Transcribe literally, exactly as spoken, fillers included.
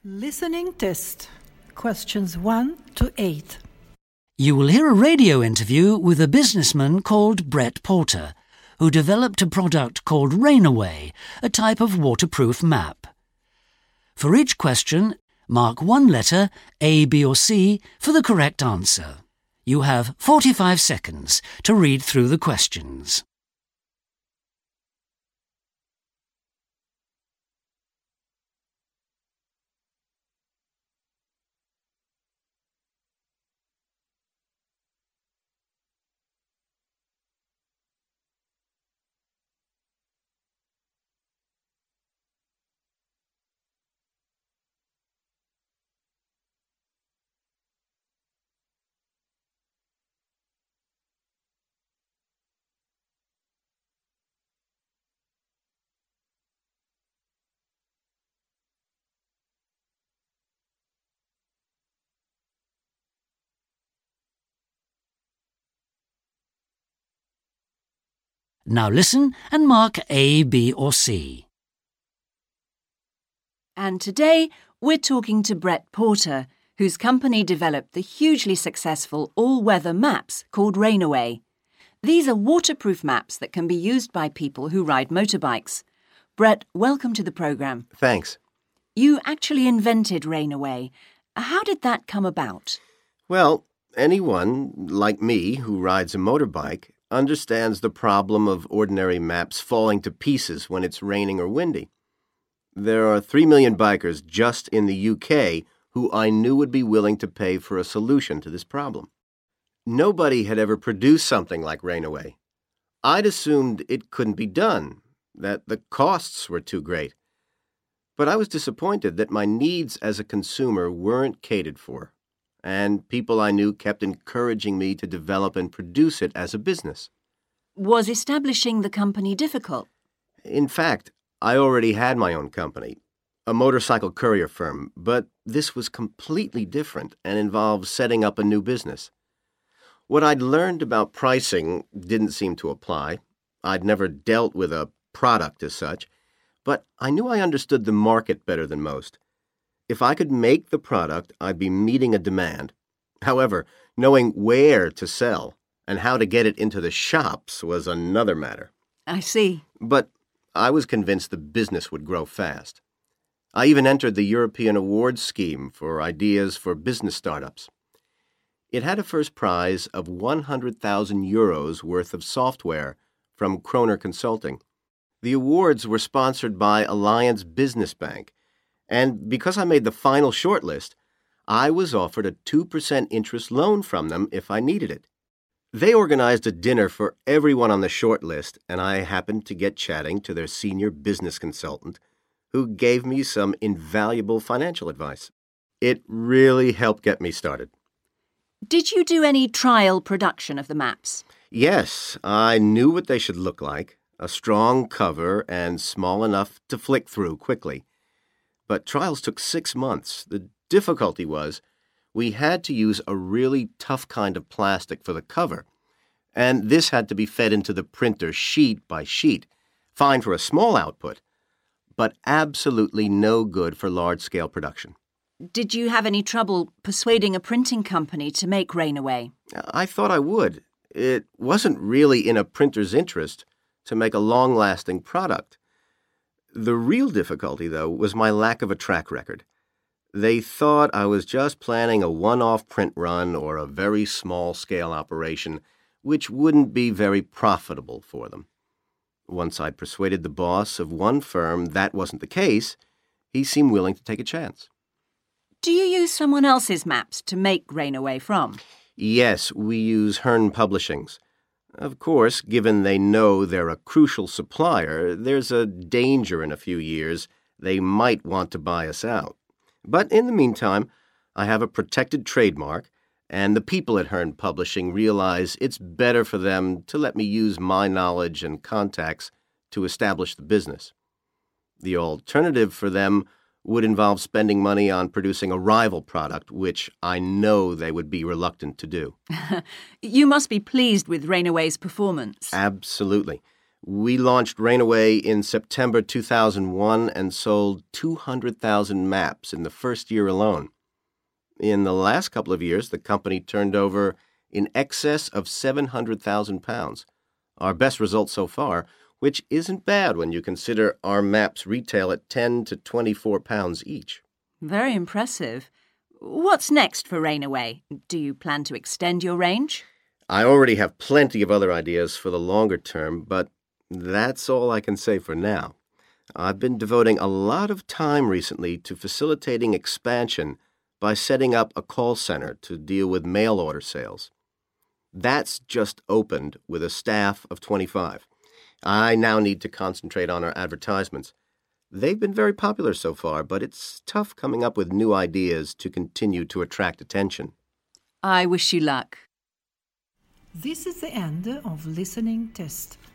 Listening test. Questions one to eight. You will hear a radio interview with a businessman called Brett Porter, who developed a product called Rainaway, a type of waterproof map. For each question, mark one letter, A, B or C, for the correct answer. You have forty-five seconds to read through the questions. Now listen and mark A, B or C. And today we're talking to Brett Porter, whose company developed the hugely successful all-weather maps called Rainaway. These are waterproof maps that can be used by people who ride motorbikes. Brett, welcome to the programme. Thanks. You actually invented Rainaway. How did that come about? Well, anyone, like me, who rides a motorbike understands the problem of ordinary maps falling to pieces when it's raining or windy. There are three million bikers just in the U K who I knew would be willing to pay for a solution to this problem. Nobody had ever produced something like Rainaway. I'd assumed it couldn't be done, that the costs were too great. But I was disappointed that my needs as a consumer weren't catered for, and people I knew kept encouraging me to develop and produce it as a business. Was establishing the company difficult? In fact, I already had my own company, a motorcycle courier firm, but this was completely different and involved setting up a new business. What I'd learned about pricing didn't seem to apply. I'd never dealt with a product as such, but I knew I understood the market better than most. If I could make the product, I'd be meeting a demand. However, knowing where to sell and how to get it into the shops was another matter. I see. But I was convinced the business would grow fast. I even entered the European Awards scheme for ideas for business startups. It had a first prize of one hundred thousand euros worth of software from Kroner Consulting. The awards were sponsored by Alliance Business Bank, and because I made the final shortlist, I was offered a two percent interest loan from them if I needed it. They organized a dinner for everyone on the shortlist, and I happened to get chatting to their senior business consultant, who gave me some invaluable financial advice. It really helped get me started. Did you do any trial production of the maps? Yes, I knew what they should look like, a strong cover and small enough to flick through quickly. But trials took six months. The difficulty was we had to use a really tough kind of plastic for the cover, and this had to be fed into the printer sheet by sheet, fine for a small output, but absolutely no good for large-scale production. Did you have any trouble persuading a printing company to make Rainaway? I thought I would. It wasn't really in a printer's interest to make a long-lasting product. The real difficulty, though, was my lack of a track record. They thought I was just planning a one-off print run or a very small-scale operation, which wouldn't be very profitable for them. Once I'd persuaded the boss of one firm that wasn't the case, he seemed willing to take a chance. Do you use someone else's maps to make Rainaway from? Yes, we use Hearn Publishing's. Of course, given they know they're a crucial supplier, there's a danger in a few years they might want to buy us out. But in the meantime, I have a protected trademark, and the people at Hearn Publishing realize it's better for them to let me use my knowledge and contacts to establish the business. The alternative for them would involve spending money on producing a rival product, which I know they would be reluctant to do. You must be pleased with Rainaway's performance. Absolutely. We launched Rainaway in September two thousand one and sold two hundred thousand maps in the first year alone. In the last couple of years, the company turned over in excess of seven hundred thousand pounds, our best result so far, which isn't bad when you consider our maps retail at ten to twenty-four pounds each. Very impressive. What's next for Rainaway? Do you plan to extend your range? I already have plenty of other ideas for the longer term, but that's all I can say for now. I've been devoting a lot of time recently to facilitating expansion by setting up a call center to deal with mail order sales. That's just opened with a staff of twenty-five. I now need to concentrate on our advertisements. They've been very popular so far, but it's tough coming up with new ideas to continue to attract attention. I wish you luck. This is the end of listening test.